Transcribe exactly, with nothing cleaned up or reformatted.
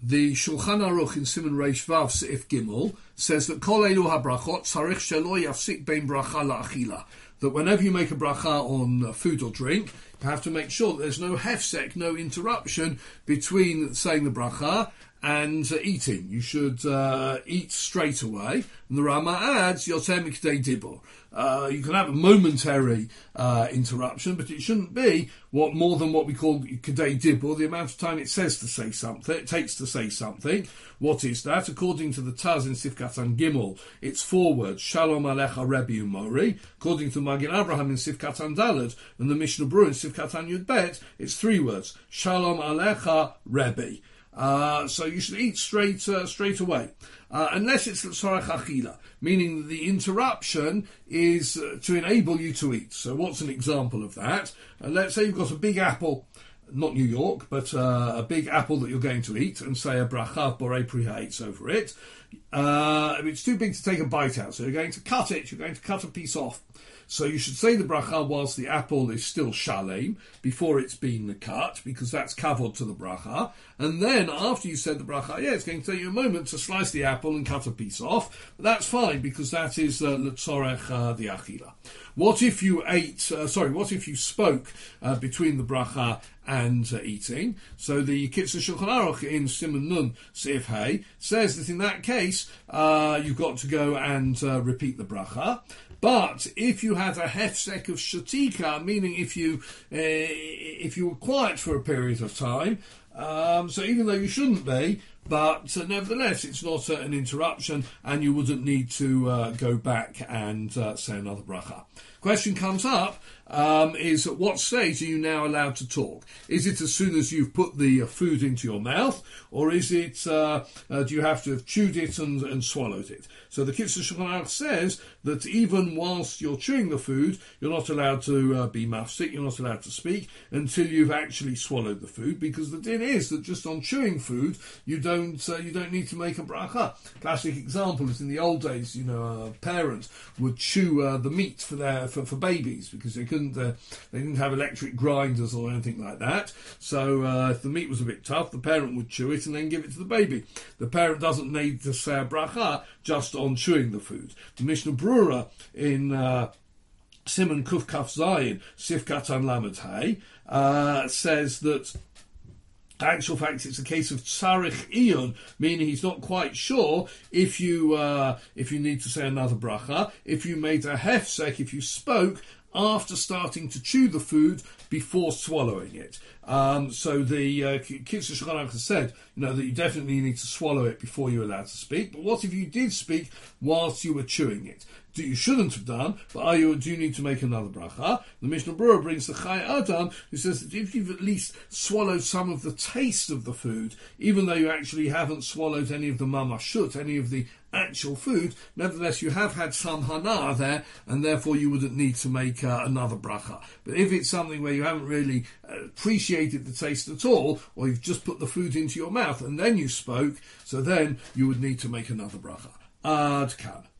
The Shulchan Aruch in Siman Reish Vav Seif Gimel says that Kol Elu HaBrachot Tzarich Shelo Yafsik Bein Bracha LaAchila. That whenever you make a bracha on food or drink, you have to make sure that there's no hefsek, no interruption between saying the bracha and uh, eating. You should uh, eat straight away. And the Rama adds, Yotzeh Mikdei Dibur. Uh, you can have a momentary uh, interruption, but it shouldn't be what more than what we call Kedei Dibur, the amount of time it says to say something, it takes to say something. What is that? According to the Taz in Sifkatan Gimel, it's four words, Shalom Alecha Rebbe Umori. According to Magin Abraham in Sifkatan Daled and the Mishnah Berurah in Sifkatan Yud Bet, it's three words, Shalom Alecha Rebbe. Uh, so you should eat straight uh, straight away, uh, unless it's l'tzarech achila, meaning that the interruption is uh, to enable you to eat. So what's an example of that? Uh, let's say you've got a big apple, not New York, but uh, a big apple that you're going to eat, and say a bracha borei pri ha'etz over it. Uh, it's too big to take a bite out, so you're going to cut it, you're going to cut a piece off. So you should say the bracha whilst the apple is still shalem, before it's been cut, because that's kavod to the bracha. And then after you said the bracha, yeah, it's going to take you a moment to slice the apple and cut a piece off. But that's fine, because that is uh, l'tzorech uh, the achila. What if you ate, uh, sorry, what if you spoke uh, between the bracha and uh, eating? So the Kitzur Shulchan Aruch in Siman Nun Seif Hey says that in that case, uh, you've got to go and uh, repeat the bracha. But if you had a hefsek of shatika, meaning if you uh, if you were quiet for a period of time, um, so even though you shouldn't be, but uh, nevertheless it's not uh, an interruption, and you wouldn't need to uh, go back and uh, say another bracha. Question comes up, um, is at what stage are you now allowed to talk? Is it as soon as you've put the uh, food into your mouth, or is it, uh, uh, do you have to have chewed it and, and swallowed it? So the Kitzur Shulchan Aruch says that even whilst you're chewing the food, you're not allowed to uh, be mafsik, you're not allowed to speak until you've actually swallowed the food, because the din is that just on chewing food, you don't uh, you don't need to make a bracha. Classic example is in the old days, you know, uh, parents would chew uh, the meat for their for, for babies, because they couldn't uh, they didn't have electric grinders or anything like that. So uh, if the meat was a bit tough, the parent would chew it and then give it to the baby. The parent doesn't need to say a bracha just on chewing the food. The Mishnah Berurah in uh, Siman Kuf Kaf Zayin Sifkatan Lamed Hay uh, says that actual fact it's a case of tzarich iyun, meaning he's not quite sure if you uh, if you need to say another bracha, if you made a hefsek, if you spoke after starting to chew the food before swallowing it. Um, so the uh, Kitzur Shulchan Aruch has said, you know, that you definitely need to swallow it before you're allowed to speak. But what if you did speak whilst you were chewing it? Do, you shouldn't have done, but are you, do you need to make another bracha? The Mishnah Berurah brings the Chai Adam, who says that if you've at least swallowed some of the taste of the food, even though you actually haven't swallowed any of the mamashut, any of the actual food, nevertheless you have had some hana there, and therefore you wouldn't need to make uh, another bracha. But if it's something where you haven't really uh, appreciated the taste at all, or you've just put the food into your mouth and then you spoke, so then you would need to make another bracha. Ad kan.